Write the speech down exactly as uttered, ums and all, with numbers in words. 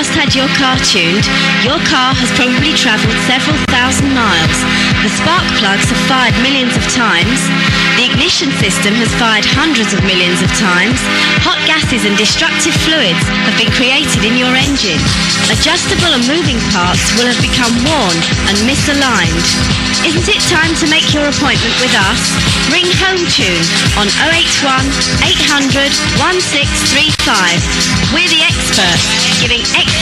last had your car tuned, your car has probably travelled several thousand miles. The spark plugs have fired millions of times. The ignition system has fired hundreds of millions of times. Hot gases and destructive fluids have been created in your engine. Adjustable and moving parts will have become worn and misaligned. Isn't it time to make your appointment with us? Ring HomeTune on oh eight one, eight hundred, one six three five. We're the experts, giving experts